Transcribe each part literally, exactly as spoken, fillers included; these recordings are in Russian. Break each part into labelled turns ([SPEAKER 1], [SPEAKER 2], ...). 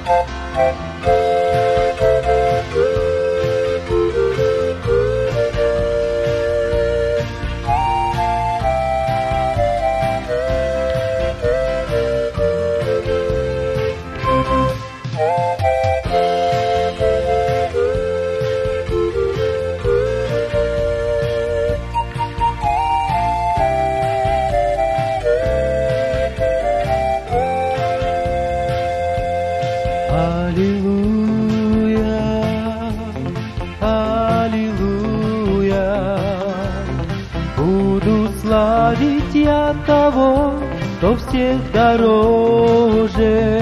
[SPEAKER 1] Славить я того, кто всех дороже.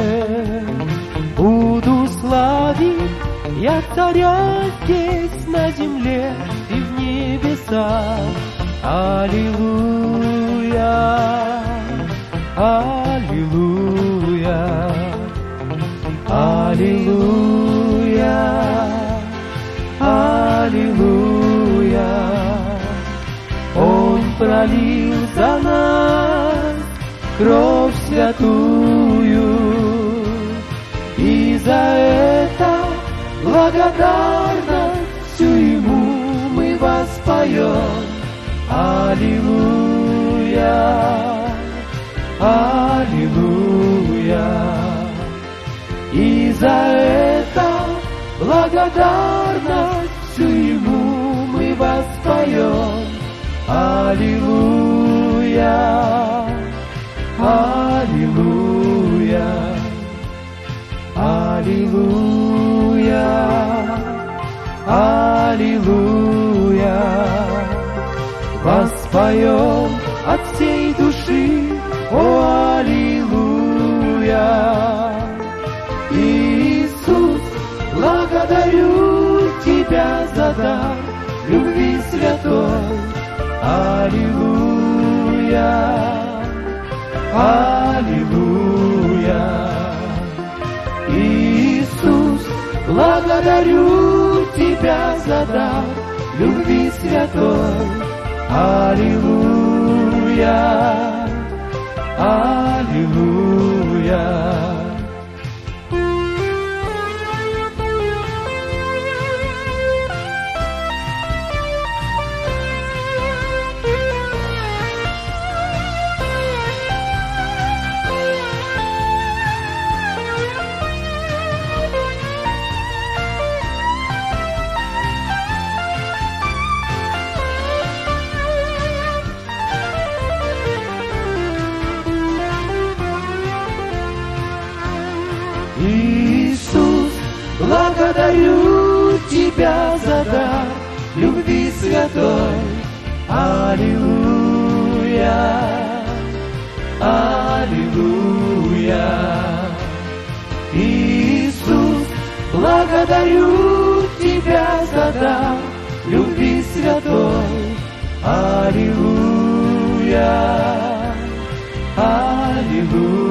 [SPEAKER 1] Буду славить я царя здесь на земле и в небесах. Аллилуйя, аллилуйя, аллилуйя, аллилуйя. Он пролил за нас кровь святую, и за это благодарностью Ему мы воспоем. Аллилуйя, аллилуйя. И за это благодарностью Ему мы воспоем. Аллилуйя, аллилуйя, аллилуйя, аллилуйя. Воспоем от всей души, о, аллилуйя. Иисус, благодарю Тебя за дар любви святой. Аллилуйя, аллилуйя. Иисус, благодарю Тебя за дар любви святой. Аллилуйя, аллилуйя. Иисус, благодарю Тебя за дар любви святой. Аллилуйя, аллилуйя. Иисус, благодарю Тебя за дар любви святой. Аллилуйя, аллилуйя.